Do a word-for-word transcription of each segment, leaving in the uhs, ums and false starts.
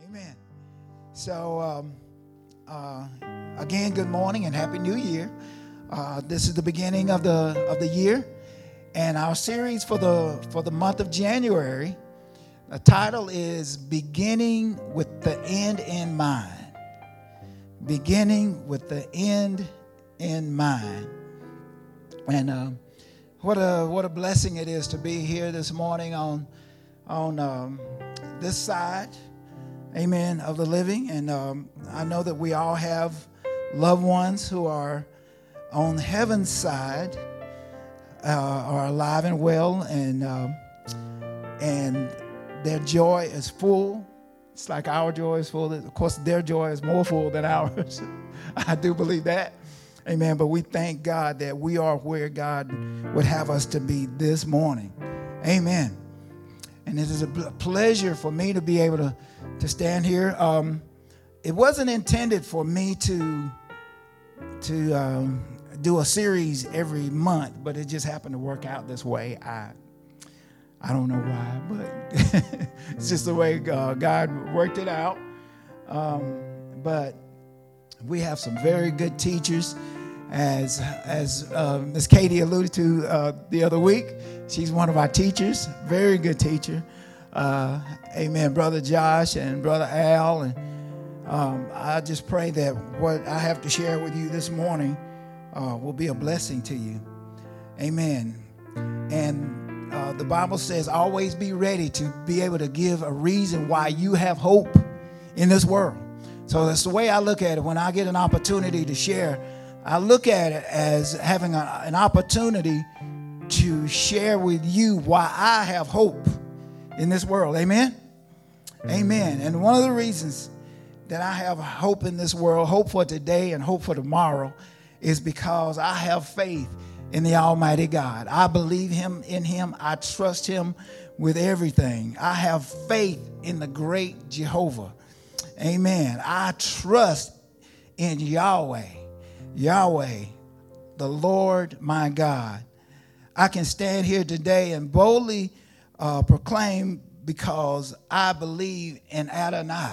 Amen. So, um, uh, again, good morning and Happy New Year. Uh, this is the beginning of the of the year, and our series for the for the month of January. The title is "Beginning with the End in Mind." Beginning with the end in mind, and uh, what a what a blessing it is to be here this morning on on um, this side. Amen, of the living. And um, I know that we all have loved ones who are on heaven's side, uh, are alive and well, and um, and their joy is full. It's like our joy is full. Of course, their joy is more full than ours. I do believe that. Amen. But we thank God that we are where God would have us to be this morning. Amen. And it is a pleasure for me to be able to, to stand here. Um, it wasn't intended for me to, to um, do a series every month, but it just happened to work out this way. I I don't know why, but it's just the way uh, God worked it out. Um, but we have some very good teachers. As as uh, Miss Katie alluded to uh, the other week, she's one of our teachers, very good teacher. Uh, amen, Brother Josh and Brother Al. And um, I just pray that what I have to share with you this morning uh, will be a blessing to you. Amen. And uh, the Bible says, always be ready to be able to give a reason why you have hope in this world. So that's the way I look at it. When I get an opportunity to share, I look at it as having a, an opportunity to share with you why I have hope in this world. Amen? Amen. And one of the reasons that I have hope in this world, hope for today and hope for tomorrow, is because I have faith in the Almighty God. I believe him in him. I trust him with everything. I have faith in the great Jehovah. Amen. I trust in Yahweh. Yahweh, the Lord my God. I can stand here today and boldly uh, proclaim because I believe in Adonai.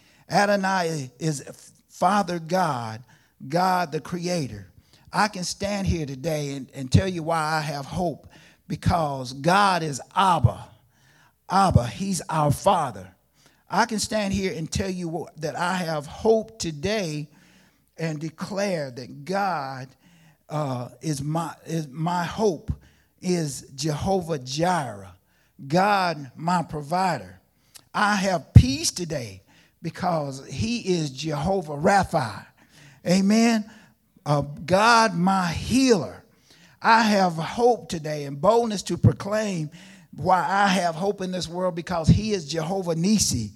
Adonai is Father God, God the Creator. I can stand here today and, and tell you why I have hope, because God is Abba. Abba, he's our Father. I can stand here and tell you that I have hope today and declare that God uh, is my is my hope is Jehovah Jireh, God my provider. I have peace today because he is Jehovah Rapha. Amen. Uh, God my healer. I have hope today and boldness to proclaim why I have hope in this world, because he is Jehovah Nisi,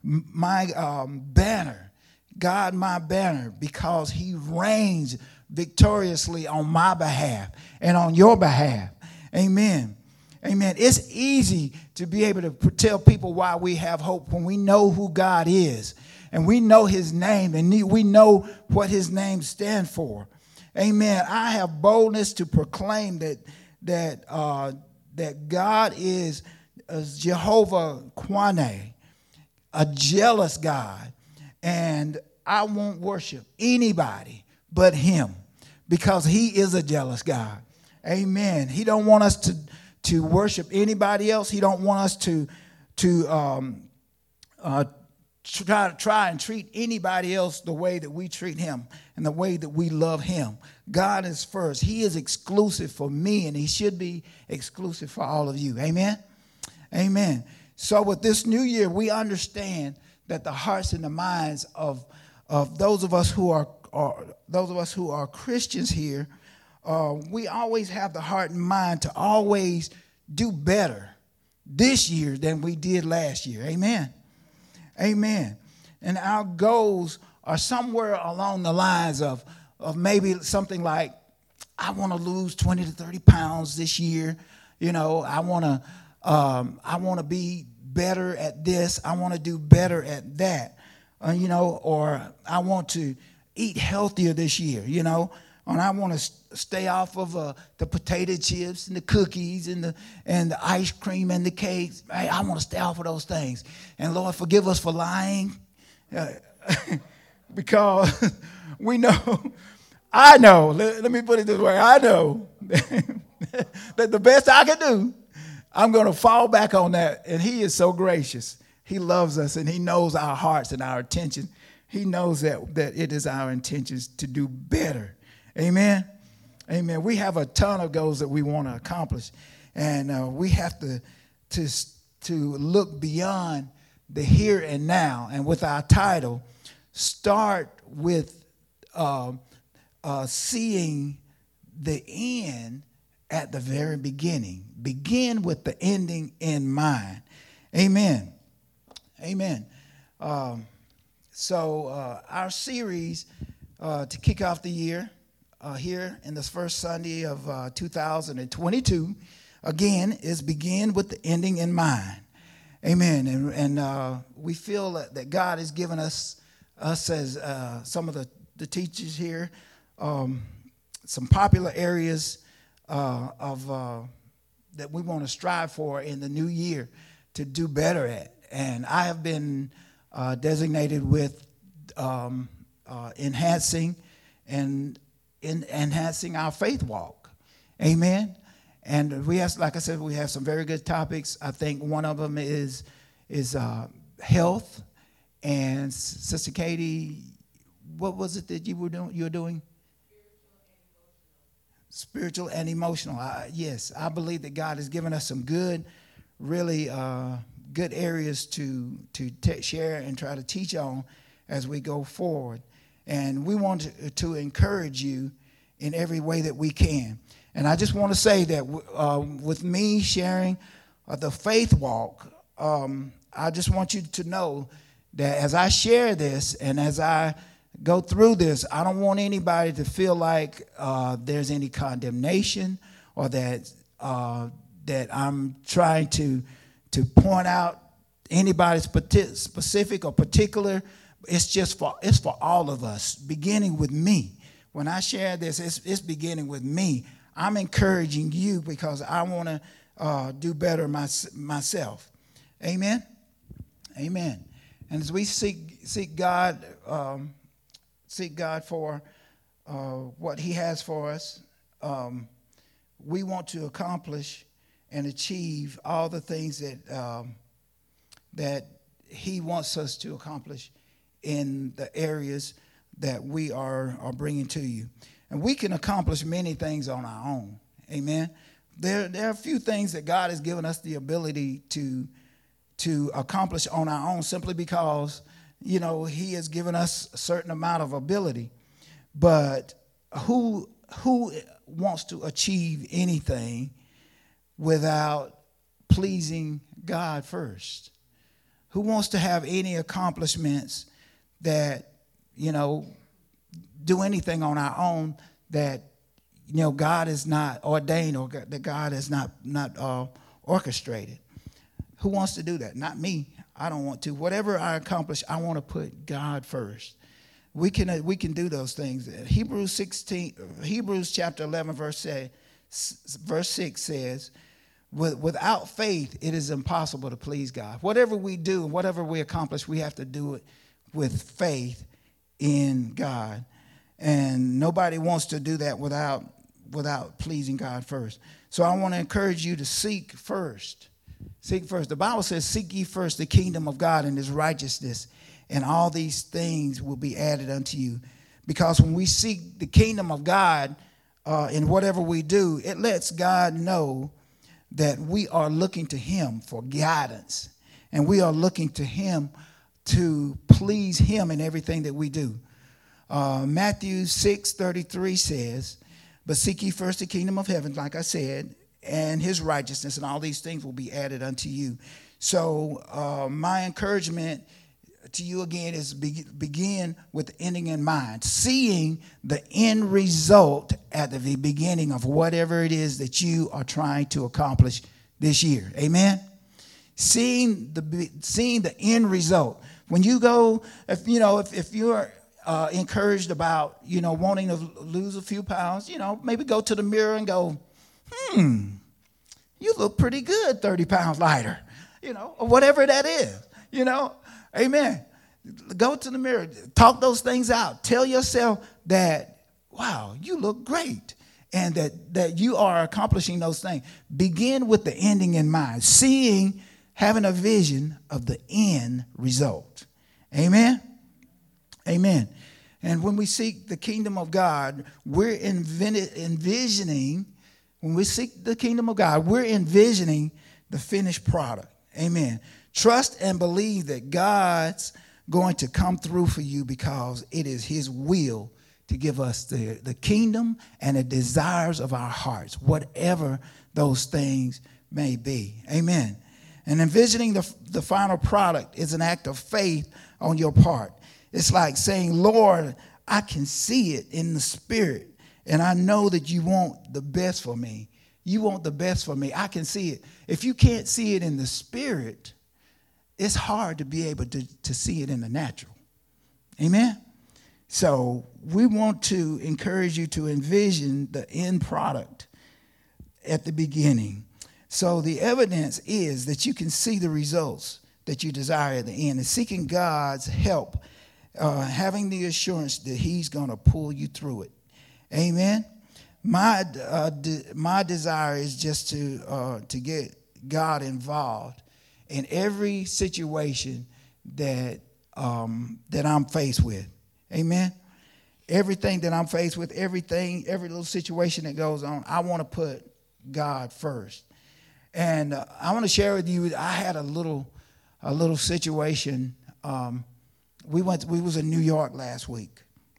my um, banner. God, my banner, because he reigns victoriously on my behalf and on your behalf. Amen. Amen. It's easy to be able to tell people why we have hope when we know who God is and we know his name and we know what his name stands for. Amen. I have boldness to proclaim that that uh, that God is uh, Jehovah Kwane, a jealous God. And I won't worship anybody but him, because he is a jealous God. Amen. He don't want us to, to worship anybody else. He don't want us to, to um, uh, try, try and treat anybody else the way that we treat him and the way that we love him. God is first. He is exclusive for me, and he should be exclusive for all of you. Amen. Amen. So with this new year, we understand that the hearts and the minds of of those of us who are, are those of us who are Christians here, uh, we always have the heart and mind to always do better this year than we did last year. Amen. Amen. And our goals are somewhere along the lines of of maybe something like, I want to lose twenty to thirty pounds this year. You know, I want to um, I want to be better at this. I want to do better at that, uh, you know, or I want to eat healthier this year, you know, and I want to st- stay off of uh, the potato chips and the cookies and the and the ice cream and the cakes. Hey, I want to stay off of those things. And Lord, forgive us for lying. Uh, because we know, I know, let, let me put it this way, I know that the best I can do, I'm going to fall back on that. And he is so gracious. He loves us, and he knows our hearts and our intention. He knows that, that it is our intentions to do better. Amen. Amen. We have a ton of goals that we want to accomplish, and uh, we have to, to, to look beyond the here and now. And with our title, start with uh, uh, seeing the end at the very beginning. Begin with the ending in mind. Amen. Amen. Um, so uh, our series uh, to kick off the year uh, here in this first Sunday of uh, two thousand twenty-two, again, is begin with the ending in mind. Amen. And, and uh, we feel that, that God has given us, us as uh, some of the, the teachers here, um, some popular areas uh, of uh, that we want to strive for in the new year to do better at. And I have been uh, designated with um, uh, enhancing and in enhancing our faith walk. Amen. And we have, like I said, we have some very good topics. I think one of them is is uh, health. And Sister Katie, what was it that you were doing? You were doing spiritual and emotional. Uh, yes, I believe that God has given us some good, really uh, good areas to to t- share and try to teach on as we go forward. And we want to, to encourage you in every way that we can. And I just want to say that uh, with me sharing uh, the faith walk, um, I just want you to know that as I share this and as I go through this, I don't want anybody to feel like uh, there's any condemnation or that uh, that I'm trying to to point out anybody's specific or particular. It's just for it's for all of us, beginning with me. When I share this, it's, it's beginning with me. I'm encouraging you because I want to uh, do better my, myself. Amen? Amen. And as we seek seek God, um, seek God for uh, what he has for us, um, we want to accomplish and achieve all the things that um, that he wants us to accomplish in the areas that we are, are bringing to you. And we can accomplish many things on our own. Amen. There, there are a few things that God has given us the ability to, to accomplish on our own simply because, you know, he has given us a certain amount of ability. But who, who wants to achieve anything without pleasing God first? Who wants to have any accomplishments that, you know, do anything on our own that, you know, God is not ordained or that God is not not uh, orchestrated? Who wants to do that? Not me. I don't want to. Whatever I accomplish, I want to put God first. We can uh, we can do those things. Hebrews sixteen, Hebrews chapter eleven, verse say, verse six says, without faith, it is impossible to please God. Whatever we do, whatever we accomplish, we have to do it with faith in God. And nobody wants to do that without without pleasing God first. So I want to encourage you to seek first. Seek first. The Bible says, seek ye first the kingdom of God and his righteousness, and all these things will be added unto you. Because when we seek the kingdom of God uh, in whatever we do, it lets God know that we are looking to him for guidance. And we are looking to him to please him in everything that we do. Uh, Matthew six thirty-three says, but seek ye first the kingdom of heaven, like I said, and his righteousness, and all these things will be added unto you. So uh, my encouragement to you again is be, begin with the ending in mind, seeing the end result at the beginning of whatever it is that you are trying to accomplish this year. Amen. Seeing the seeing the end result. When you go, if you know, if, if you're uh, encouraged about, you know, wanting to lose a few pounds, you know, maybe go to the mirror and go, hmm, you look pretty good, thirty pounds lighter, you know, or whatever that is, you know. Amen. Go to the mirror. Talk those things out. Tell yourself that, wow, you look great. And that, that you are accomplishing those things. Begin with the ending in mind. Seeing, having a vision of the end result. Amen? Amen. And when we seek the kingdom of God, we're envisioning, when we seek the kingdom of God, we're envisioning the finished product. Amen. Trust and believe that God's going to come through for you because it is his will to give us the, the kingdom and the desires of our hearts, whatever those things may be. Amen. And envisioning the, the final product is an act of faith on your part. It's like saying, Lord, I can see it in the spirit, and I know that you want the best for me. You want the best for me. I can see it. If you can't see it in the spirit, it's hard to be able to, to see it in the natural. Amen? So we want to encourage you to envision the end product at the beginning. So the evidence is that you can see the results that you desire at the end. And seeking God's help, uh, having the assurance that he's going to pull you through it. Amen? My uh, de- my desire is just to uh, to get God involved in every situation that um, that I'm faced with. Amen. Everything that I'm faced with, everything, every little situation that goes on, I want to put God first. And uh, I want to share with you. I had a little a little situation. Um, we went. We was in New York last week,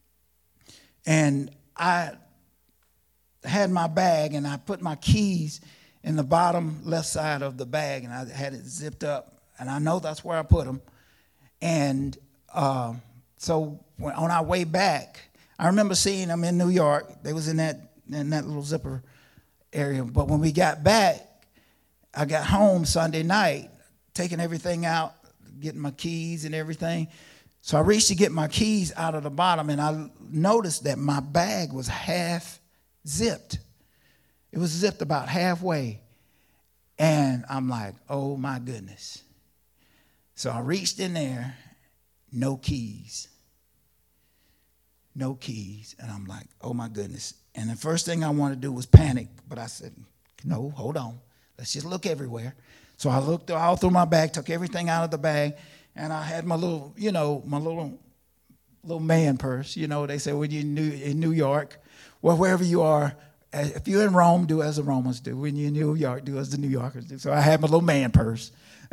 and I had my bag, and I put my keys in the bottom left side of the bag, and I had it zipped up, and I know that's where I put them. And uh, so when, on our way back, I remember seeing them in New York. They was in that in that little zipper area. But when we got back, I got home Sunday night, taking everything out, getting my keys and everything. So I reached to get my keys out of the bottom, and I noticed that my bag was half zipped. It was zipped about halfway. And I'm like, oh my goodness. So I reached in there, no keys. No keys. And I'm like, oh my goodness. And the first thing I wanted to do was panic. But I said, no, hold on. Let's just look everywhere. So I looked all through my bag, took everything out of the bag, and I had my little, you know, my little little man purse. You know, they say when you're in New, in New York, well, wherever you are, if you're in Rome, do as the Romans do. When you're in New York, do as the New Yorkers do. So I had my little man purse.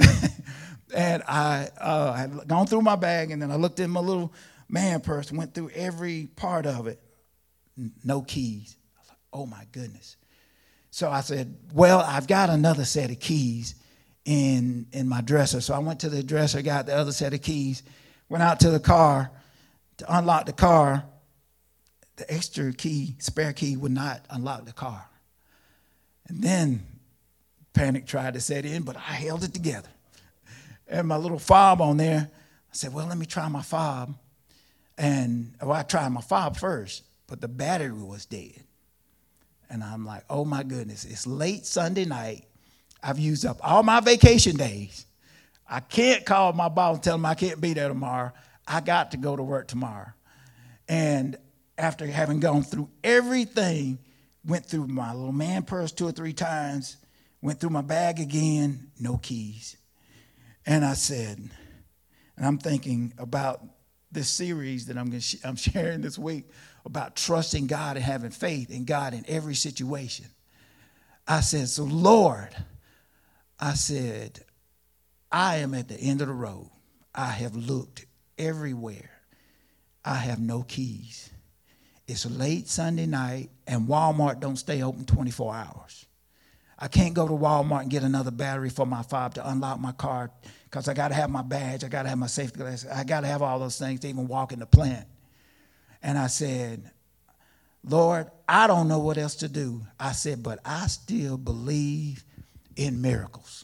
And I uh, had gone through my bag, and then I looked in my little man purse, went through every part of it. No keys. I was like, oh, my goodness. So I said, well, I've got another set of keys in, in my dresser. So I went to the dresser, got the other set of keys, went out to the car to unlock the car. The extra key, spare key, would not unlock the car. And then panic tried to set in, but I held it together. And my little fob on there, I said, well, let me try my fob. And well, I tried my fob first, but the battery was dead. And I'm like, oh, my goodness, it's late Sunday night. I've used up all my vacation days. I can't call my boss and tell him I can't be there tomorrow. I got to go to work tomorrow. And after having gone through everything, went through my little man purse two or three times, went through my bag again, no keys. And I said, and I'm thinking about this series that I'm going to sh- I'm sharing this week about trusting God and having faith in God in every situation. I said, so Lord, I said, I am at the end of the road. I have looked everywhere. I have no keys. It's late Sunday night, and Walmart don't stay open twenty-four hours. I can't go to Walmart and get another battery for my fob to unlock my car because I got to have my badge. I got to have my safety glasses. I got to have all those things to even walk in the plant. And I said, Lord, I don't know what else to do. I said, but I still believe in miracles.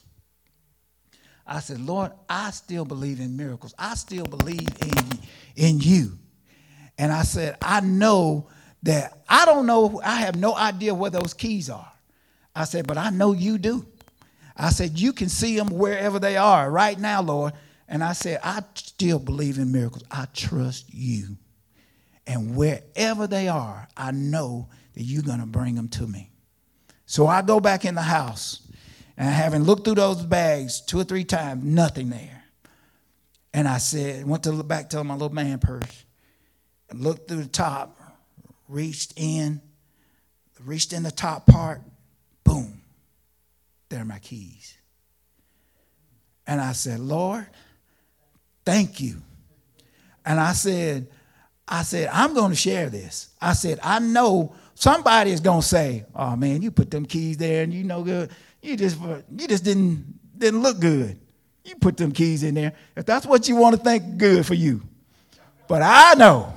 I said, Lord, I still believe in miracles. I still believe in, in you. And I said, I know that I don't know. I have no idea where those keys are. I said, but I know you do. I said, you can see them wherever they are right now, Lord. And I said, I still believe in miracles. I trust you. And wherever they are, I know that you're going to bring them to me. So I go back in the house, and having looked through those bags two or three times, nothing there. And I said, went to look back to my little man purse, and looked through the top, reached in, reached in the top part, boom, there are my keys. And I said, Lord, thank you. And I said, I said, I'm going to share this. I said, I know somebody is going to say, oh, man, you put them keys there and you know good. You just you just didn't, didn't look good. You put them keys in there. If that's what you want to think, good for you. But I know,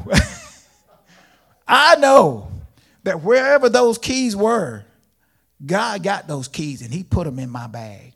I know that wherever those keys were, God got those keys and he put them in my bag.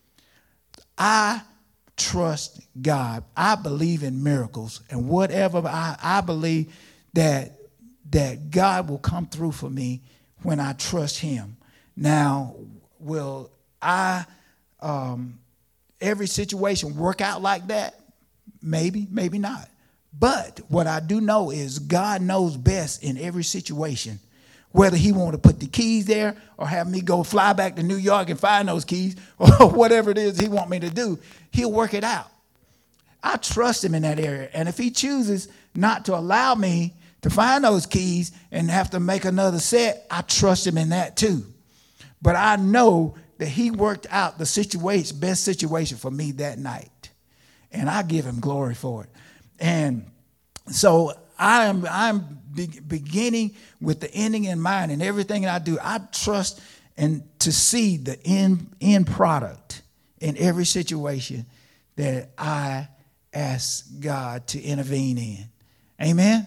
I trust God. I believe in miracles, and whatever I, I believe that that God will come through for me when I trust him. Now, will I um, every situation work out like that? Maybe, maybe not. But what I do know is God knows best in every situation. Whether he want to put the keys there or have me go fly back to New York and find those keys or whatever it is he want me to do, he'll work it out. I trust him in that area. And if he chooses not to allow me to find those keys and have to make another set, I trust him in that too. But I know that he worked out the situation, best situation for me that night. And I give him glory for it. And so I am I'm be- beginning with the ending in mind, and everything I do, I trust and to see the end, end product in every situation that I ask God to intervene in. Amen?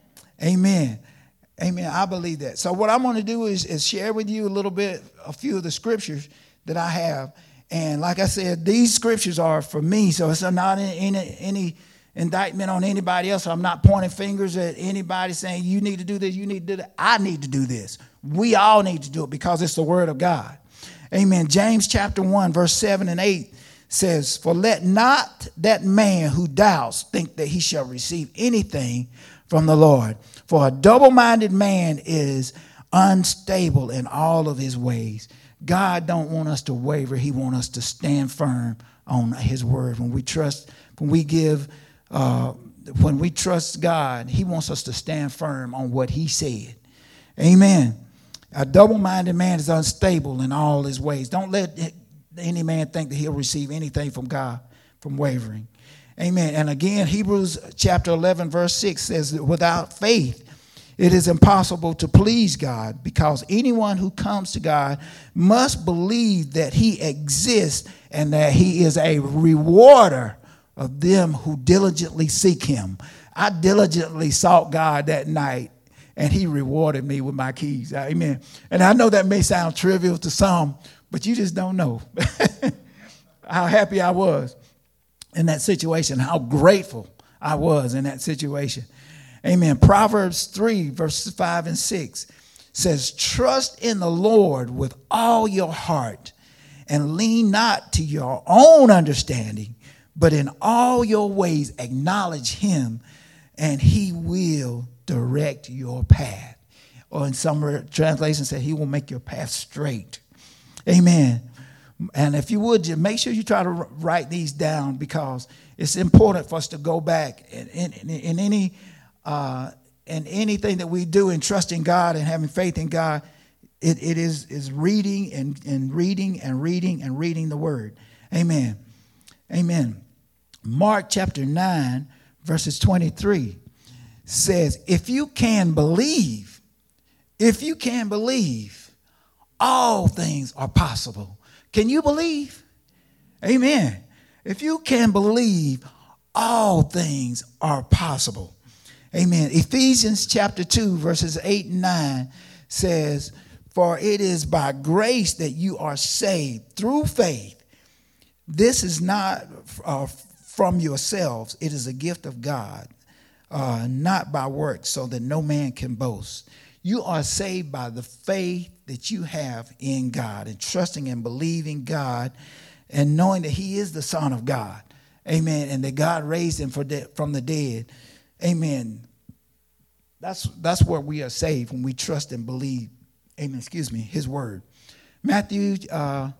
Amen. Amen. I believe that. So what I'm going to do is, is share with you a little bit, a few of the scriptures that I have. And like I said, these scriptures are for me, so it's not any, any indictment on anybody else. I'm not pointing fingers at anybody saying you need to do this, you need to do that. I need to do this. We all need to do it because it's the word of God. Amen. James chapter one, verse seven and eight says, for let not that man who doubts think that he shall receive anything from the Lord. For a double-minded man is unstable in all of his ways. God don't want us to waver. He wants us to stand firm on his word. When we trust, when we give Uh, when we trust God, he wants us to stand firm on what he said. Amen. A double-minded man is unstable in all his ways. Don't let any man think that he'll receive anything from God from wavering. Amen. And again, Hebrews chapter eleven, verse six says that without faith, it is impossible to please God, because anyone who comes to God must believe that he exists and that he is a rewarder of them who diligently seek him. I diligently sought God that night, and he rewarded me with my keys. Amen. And I know that may sound trivial to some, but you just don't know how happy I was in that situation, how grateful I was in that situation. Amen. Proverbs three, verses five and six says, trust in the Lord with all your heart and lean not to your own understanding, but in all your ways acknowledge him, and he will direct your path. Or in some translations say he will make your path straight. Amen. And if you would, just make sure you try to write these down, because it's important for us to go back in, in, in any uh, in anything that we do in trusting God and having faith in God. It, it is, is reading and, and reading and reading and reading the word. Amen. Amen. Mark chapter nine, verses twenty-three says, if you can believe, if you can believe, all things are possible. Can you believe? Amen. If you can believe, all things are possible. Amen. Ephesians chapter two, verses eight and nine says, for it is by grace that you are saved through faith. This is not uh, from yourselves. It is a gift of God, uh, not by works, so that no man can boast. You are saved by the faith that you have in God, and trusting and believing God and knowing that he is the Son of God. Amen. And that God raised him for de- from the dead. Amen. That's that's where we are saved, when we trust and believe. Amen. Excuse me. His word. Matthew, uh,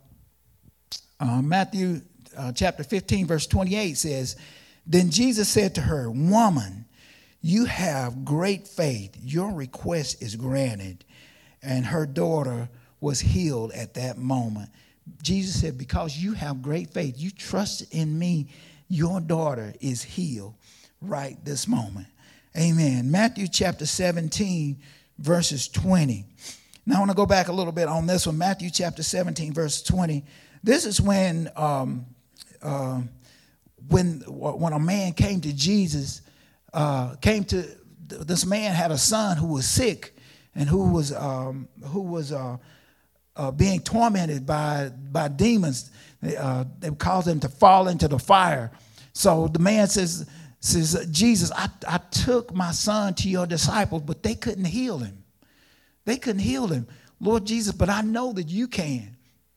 uh, Matthew uh, chapter fifteen, verse twenty-eight says, "Then Jesus said to her, 'Woman, you have great faith. Your request is granted.' And her daughter was healed at that moment." Jesus said, because you have great faith, you trust in me, your daughter is healed right this moment. Amen. Matthew chapter seventeen, verses twenty. Now I want to go back a little bit on this one. Matthew chapter seventeen, verse twenty. This is when um, uh, when when a man came to Jesus, uh, came to this man had a son who was sick and who was um, who was uh, uh, being tormented by by demons. Uh, they caused him to fall into the fire. So the man says, says Jesus, I, I took my son to your disciples, but they couldn't heal him. They couldn't heal him. Lord Jesus, but I know that you can.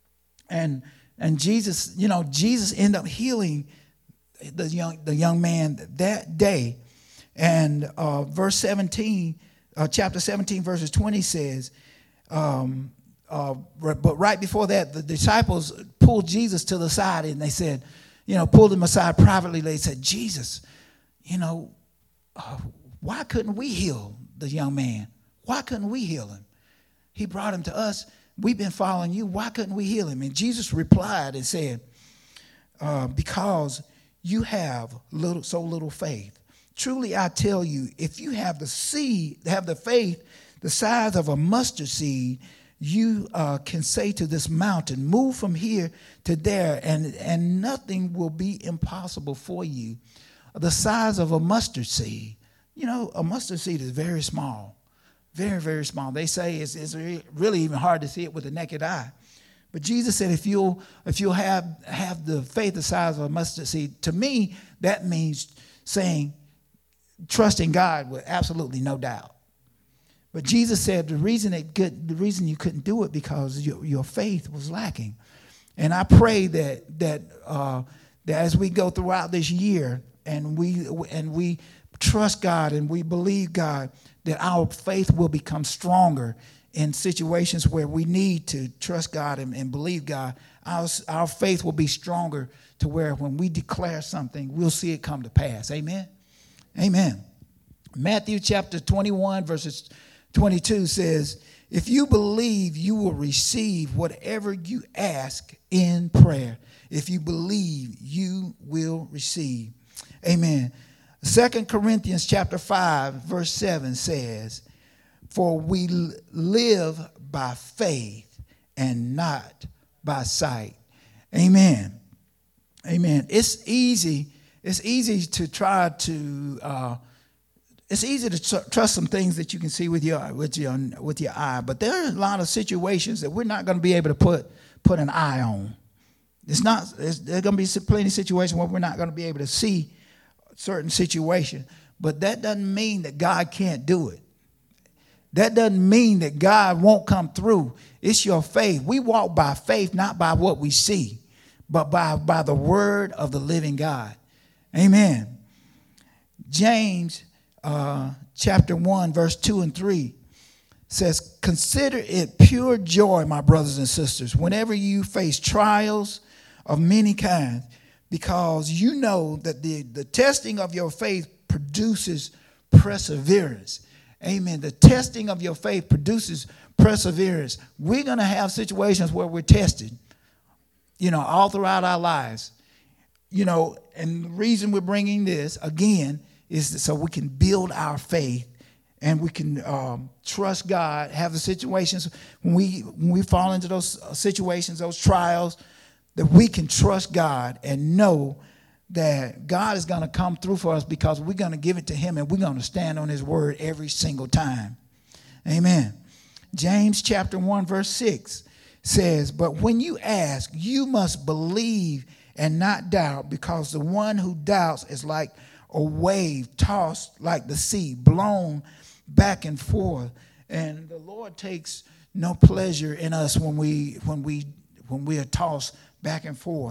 And and Jesus, you know, Jesus ended up healing the young the young man that day. And uh, verse seventeen, uh, chapter seventeen, verses twenty says, um, uh, but right before that, the disciples pulled Jesus to the side and they said, you know, pulled him aside privately. They said, Jesus, you know, uh, why couldn't we heal the young man? Why couldn't we heal him? He brought him to us. We've been following you. Why couldn't we heal him? And Jesus replied and said, uh, because you have little, so little faith. Truly, I tell you, if you have the seed, have the faith the size of a mustard seed, you uh, can say to this mountain, move from here to there, and, and nothing will be impossible for you. The size of a mustard seed. You know, a mustard seed is very small. Very, very small. They say it's, it's really even hard to see it with the naked eye. But Jesus said, if you'll if you'll have have the faith the size of a mustard seed, to me, that means saying, trusting God with absolutely no doubt. But Jesus said the reason it could, the reason you couldn't do it because your, your faith was lacking. And I pray that that uh, that as we go throughout this year and we and we trust God and we believe God, that our faith will become stronger in situations where we need to trust God and, and believe God. Our, our faith will be stronger to where when we declare something, we'll see it come to pass. Amen? Amen. Matthew chapter twenty-one, verses twenty-two says, if you believe, you will receive whatever you ask in prayer. If you believe, you will receive. Amen. Second Corinthians chapter five, verse seven says, for we live by faith and not by sight. Amen. Amen. It's easy. It's easy to try to. Uh, it's easy to tr- trust some things that you can see with your with your with your eye, but there are a lot of situations that we're not going to be able to put put an eye on. It's not. It's, there's going to be plenty of situations where we're not going to be able to see certain situation, but that doesn't mean that God can't do it. That doesn't mean that God won't come through. It's your faith. We walk by faith, not by what we see, but by, by the word of the living God. Amen. James uh, chapter one, verse two and three says, consider it pure joy, my brothers and sisters, whenever you face trials of many kinds, because you know that the, the testing of your faith produces perseverance. Amen. The testing of your faith produces perseverance. We're going to have situations where we're tested, you know, all throughout our lives. You know, and the reason we're bringing this, again, is so we can build our faith and we can um, trust God, have the situations when we, when we fall into those situations, those trials, that we can trust God and know that God is going to come through for us because we're going to give it to him and we're going to stand on his word every single time. Amen. James chapter one, verse six says, but when you ask, you must believe and not doubt, because the one who doubts is like a wave tossed like the sea, blown back and forth. And the Lord takes no pleasure in us when we when we when we are tossed back and forth.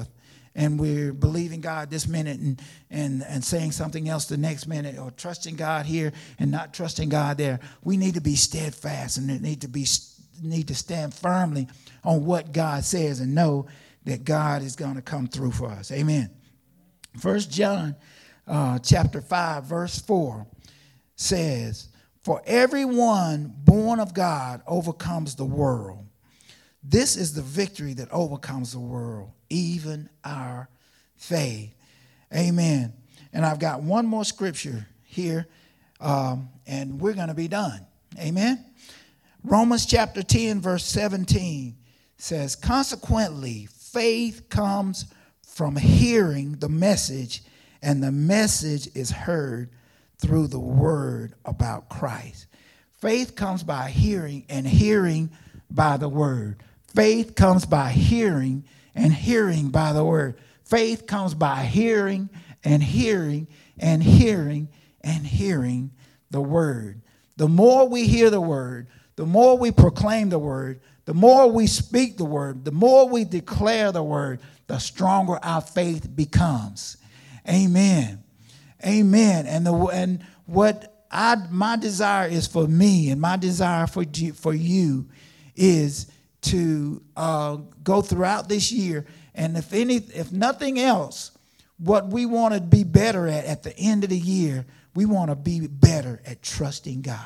and we're believing God this minute and, and, and saying something else the next minute, or trusting God here and not trusting God there. We need to be steadfast and need to be need to stand firmly on what God says and know that God is going to come through for us. Amen. First John uh, chapter five, verse four says, "For everyone born of God overcomes the world. This is the victory that overcomes the world, even our faith." Amen. And I've got one more scripture here, um, and we're going to be done. Amen. Romans chapter ten, verse seventeen says, "Consequently, faith comes from hearing the message, and the message is heard through the word about Christ." Faith comes by hearing, and hearing by the word. Faith comes by hearing, and hearing by the word. Faith comes by hearing and hearing and hearing and hearing the word. The more we hear the word, the more we proclaim the word, the more we speak the word, the more we declare the word, the stronger our faith becomes. Amen. Amen. And the and what I my desire is for me, and my desire for you, for you is to uh, go throughout this year, and if any, if nothing else, what we want to be better at at the end of the year, we want to be better at trusting God.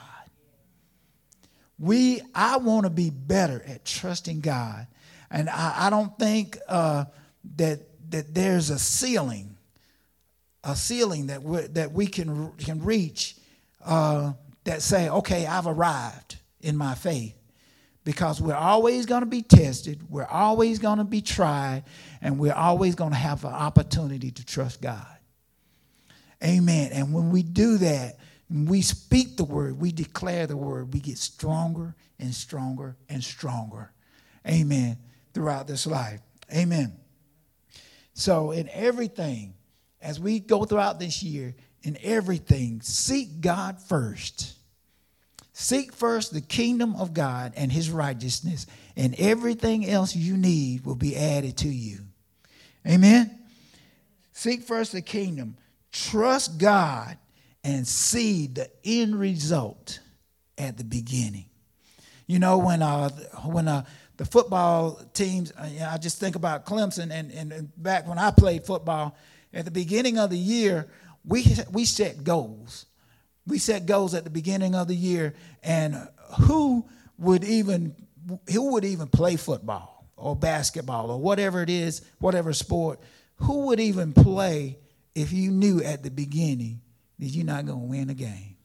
We, I want to be better at trusting God, and I, I don't think uh, that that there's a ceiling, a ceiling that we that we can can reach uh, that say, okay, I've arrived in my faith. Because we're always going to be tested, we're always going to be tried, and we're always going to have an opportunity to trust God. Amen. And when we do that, when we speak the word, we declare the word, we get stronger and stronger and stronger. Amen. Throughout this life. Amen. So in everything, as we go throughout this year, in everything, seek God first. Seek first the kingdom of God and his righteousness, and everything else you need will be added to you. Amen? Seek first the kingdom. Trust God and see the end result at the beginning. You know, when uh, when uh, the football teams, uh, you know, I just think about Clemson, and, and, and back when I played football, at the beginning of the year, we we set goals. We set goals at the beginning of the year, and who would even who would even play football or basketball or whatever it is, whatever sport, who would even play if you knew at the beginning that you're not going to win a game?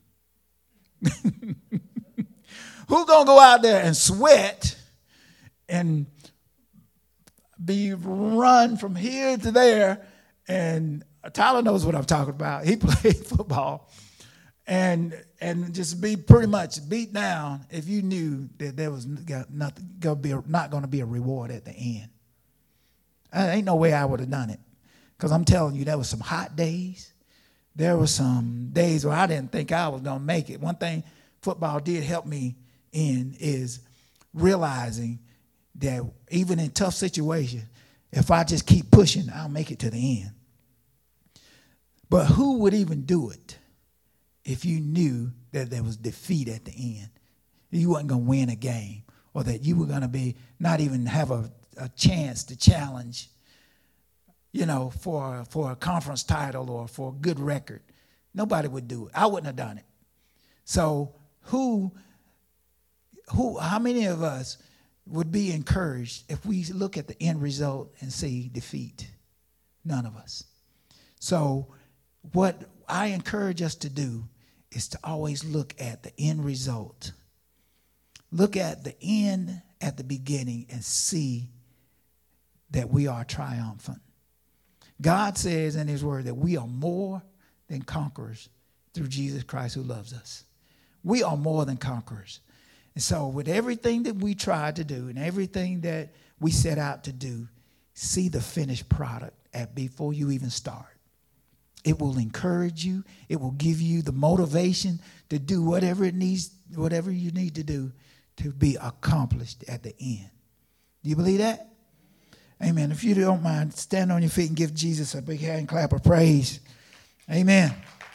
Who's going to go out there and sweat and be run from here to there? And Tyler knows what I'm talking about. He played football. And and just be pretty much beat down if you knew that there was nothing gonna be a, not going to be a reward at the end. There ain't no way I would have done it, because I'm telling you, there was some hot days. There were some days where I didn't think I was going to make it. One thing football did help me in is realizing that even in tough situations, if I just keep pushing, I'll make it to the end. But who would even do it if you knew that there was defeat at the end? You wasn't going to win a game, or that you were going to be not even have a, a chance to challenge, you know, for, for a conference title or for a good record. Nobody would do it. I wouldn't have done it. So who, who, how many of us would be encouraged if we look at the end result and see defeat? None of us. So what I encourage us to do is to always look at the end result. Look at the end at the beginning and see that we are triumphant. God says in his word that we are more than conquerors through Jesus Christ who loves us. We are more than conquerors. And so with everything that we try to do and everything that we set out to do, see the finished product at before you even start. It will encourage you. It will give you the motivation to do whatever it needs, whatever you need to do to be accomplished at the end. Do you believe that? Amen. If you don't mind, stand on your feet and give Jesus a big hand clap of praise. Amen.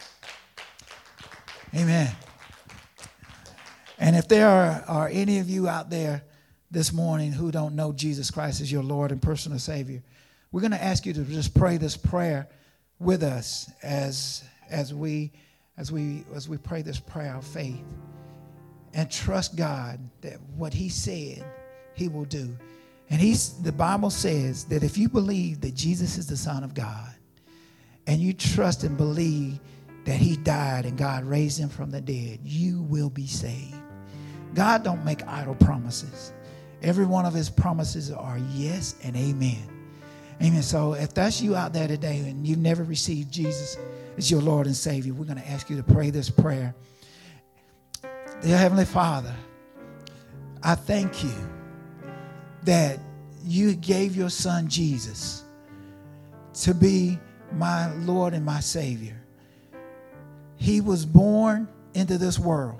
Amen. And if there are, are any of you out there this morning who don't know Jesus Christ as your Lord and personal Savior, we're going to ask you to just pray this prayer with us as as we as we as we pray this prayer of faith, and trust God that what He said He will do. And he's the Bible says that if you believe that Jesus is the Son of God, and you trust and believe that He died and God raised Him from the dead, you will be saved. God don't make idle promises. Every one of His promises are yes and amen. Amen. So if that's you out there today and you've never received Jesus as your Lord and Savior, we're going to ask you to pray this prayer. Dear Heavenly Father, I thank you that you gave your Son Jesus to be my Lord and my Savior. He was born into this world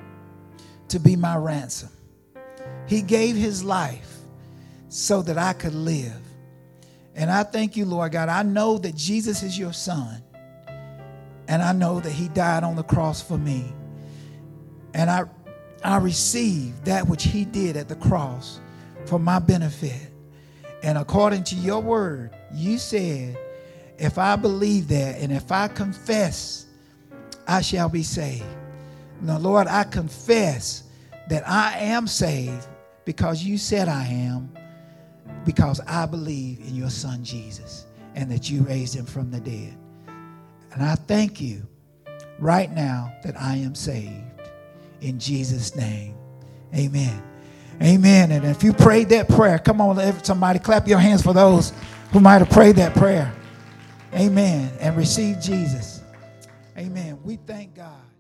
to be my ransom. He gave His life so that I could live. And I thank you, Lord God. I know that Jesus is your Son. And I know that He died on the cross for me. And I, I receive that which He did at the cross for my benefit. And according to your word, you said, if I believe that and if I confess, I shall be saved. Now, Lord, I confess that I am saved because you said I am, because I believe in your Son Jesus and that you raised Him from the dead. And I thank you right now that I am saved. In Jesus' name, amen. Amen. And if you prayed that prayer, come on, somebody clap your hands for those who might have prayed that prayer. Amen. And received Jesus. Amen. We thank God.